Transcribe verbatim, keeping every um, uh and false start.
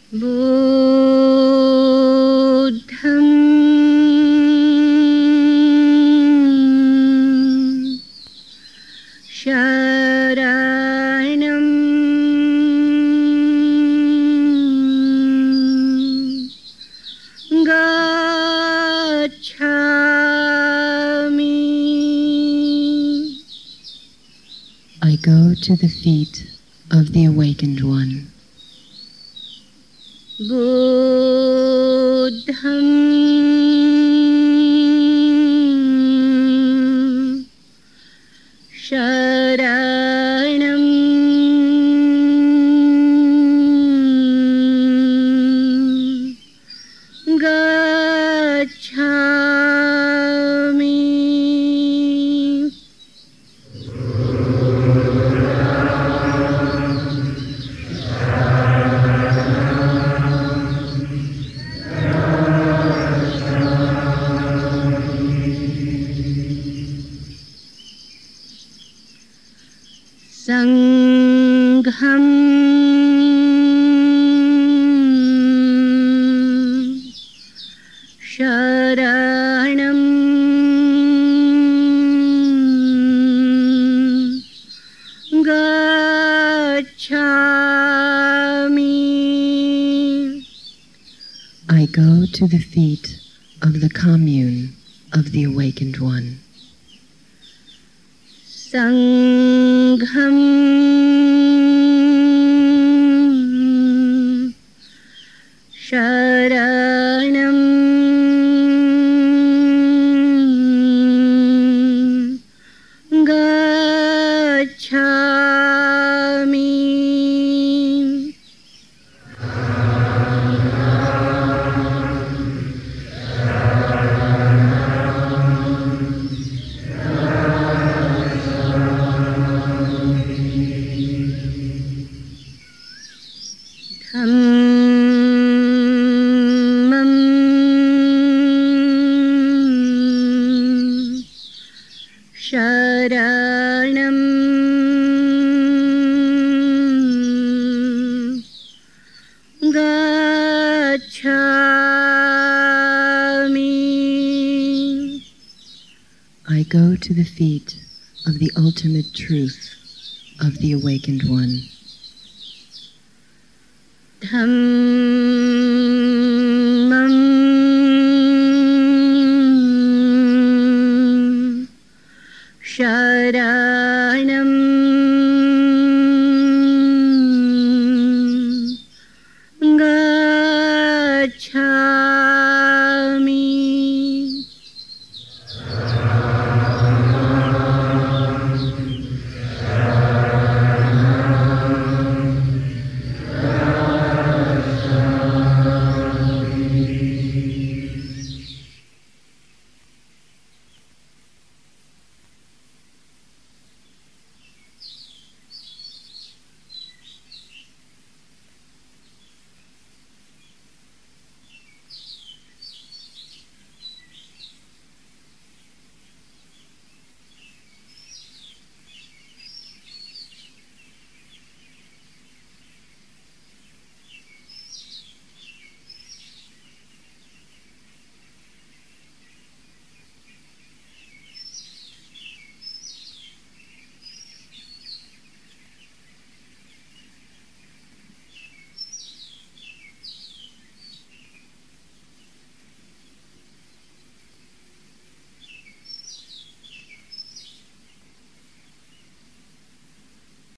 Buddham Sharanam Gacchami. I go to the feet of the Awakened One. Buddham Sharanam Gacchami. Sangham Sharanam Gacchami. I go to the feet of the commune of the Awakened One. Sangham Sharanam Gacchami. Dhammam Sharanam Gacchami. I go to the feet of the ultimate truth of the Awakened One. Dhammam